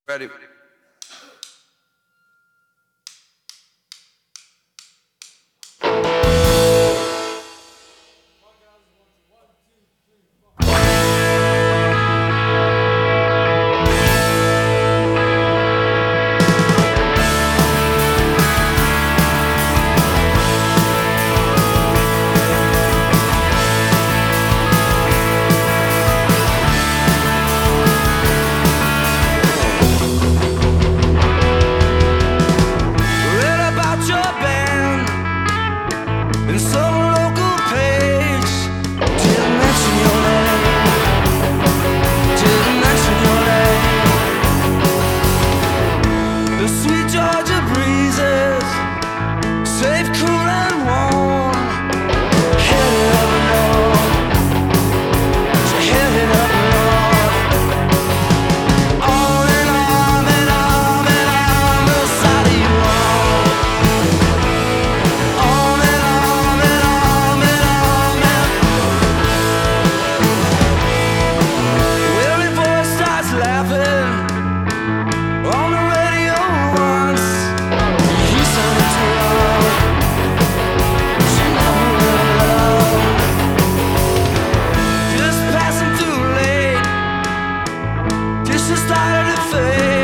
Ready? Read about your band in some local page. Didn't mention your name. Didn't mention your name. The sweet Georgia breezes, safe, cool, and warm. Headed up north. She headed up north. On and on and on and on the side of you all. On and on and on and on and weary voice starts laughing on the radio once. He sounded too loud. She never will love. Just passing through late. Dishes started to fade.